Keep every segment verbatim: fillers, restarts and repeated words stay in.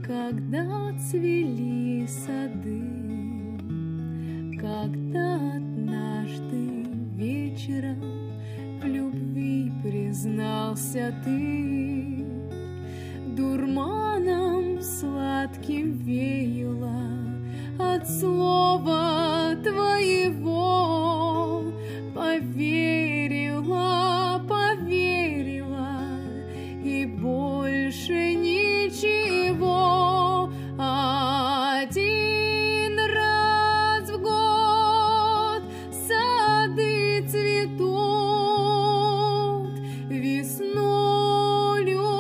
когда цвели сады, когда однажды вечером в любви признался ты, дурманом сладким веяло от слова твоего. Поверила, поверила, и больше ничего. Один раз в год сады цветут, весну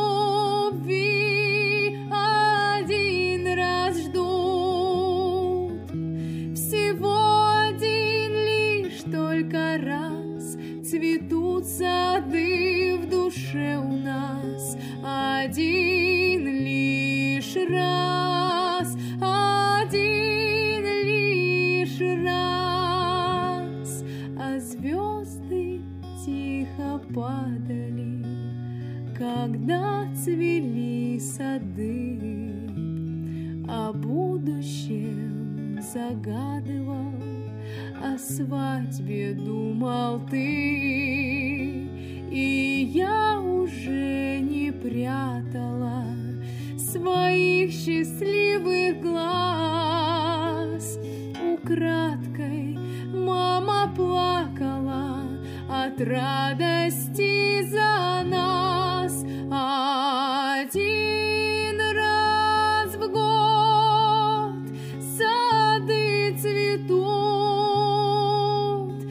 любви один раз ждут. Всего один лишь только раз цветут сады в душе у нас. Один лишь раз, один лишь раз, а звезды тихо падали, когда цвели сады. О будущем загадывал, о свадьбе думал ты, и я уже не прятала своих счастливых глаз. Украдкой мама плакала от радости за нас. Один раз в год сады цветут,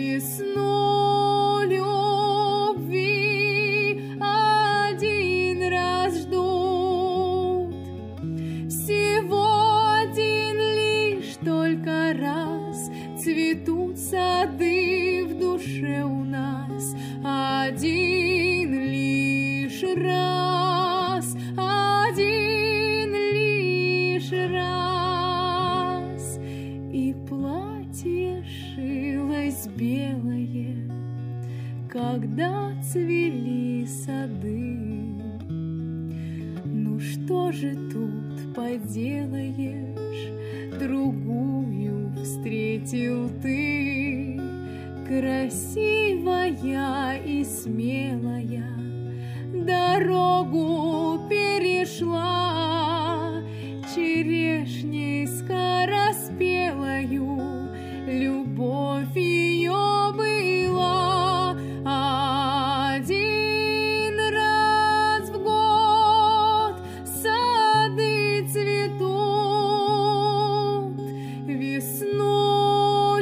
весну любви один раз ждут. Всего один лишь только раз цветут сады в душе у нас. Один лишь раз, один лишь раз, и платье шилось белое, когда цвели сады. Ну что же тут поделаешь, другую встретил ты, красивая и смелая, дорогу перешла, черешней скороспелою любовь ее была. Один раз в год сады цветут, весну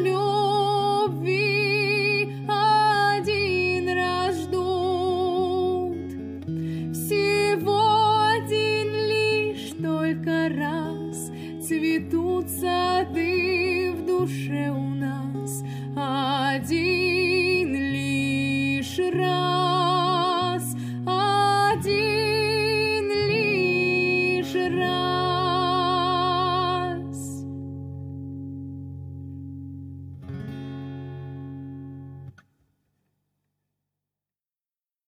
любви один раз ждут. Всего один лишь только раз цветут сады в душе